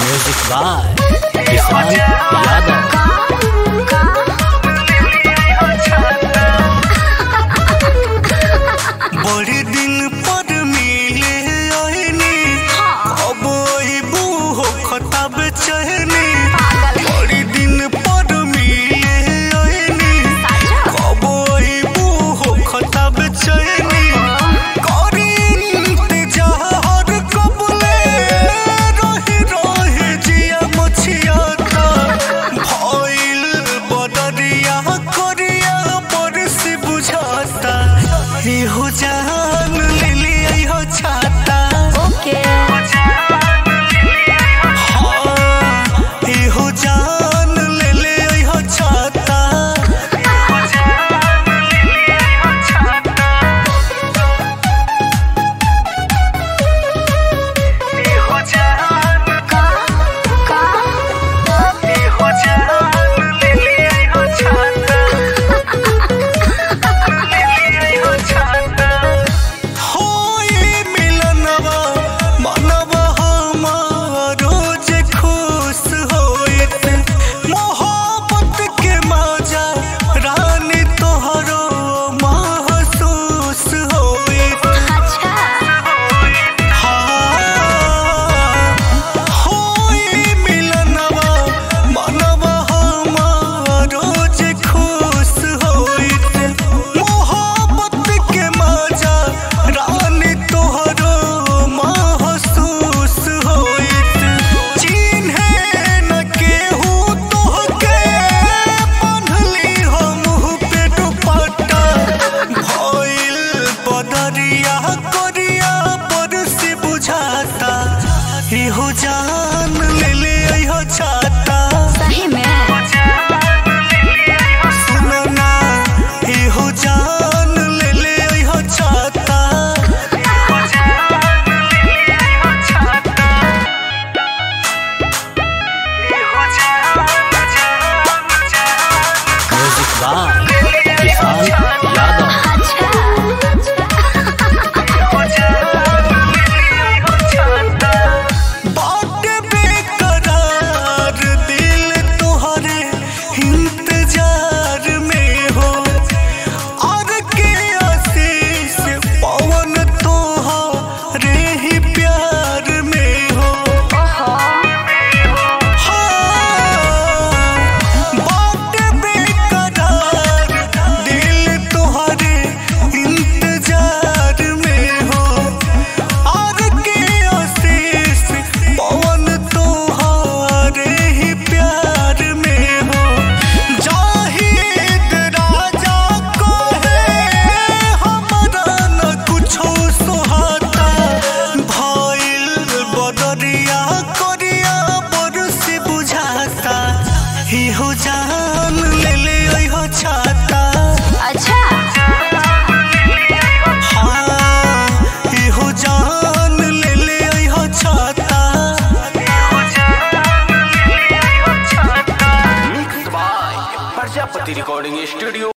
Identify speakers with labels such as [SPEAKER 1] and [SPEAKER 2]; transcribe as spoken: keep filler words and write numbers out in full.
[SPEAKER 1] Music by किसान यादव।
[SPEAKER 2] बड़े दिन पर मिले आईनी अब अबू हो खता बेचैनी। बड़े दिन पर मिले आईनी अब अबू हो खता बेचैनी। करी इंतजार कबले रही रही जिया मछियाता भइल बदरिया करिया बरस बुझाता। हो जान ले ले हो छाता ओके हाँ हो जान ले ले हो छाता। हो जान ले ले हो छाता
[SPEAKER 3] सही में
[SPEAKER 2] सुनो ना हो जान ले ले हो छाता।
[SPEAKER 1] म्यूजिक बाय किसान यादव। हो जान ले ले हो छाता
[SPEAKER 3] अच्छा
[SPEAKER 2] हाँ हो जान ले ले हो छाता।
[SPEAKER 4] Prajapati recording studio.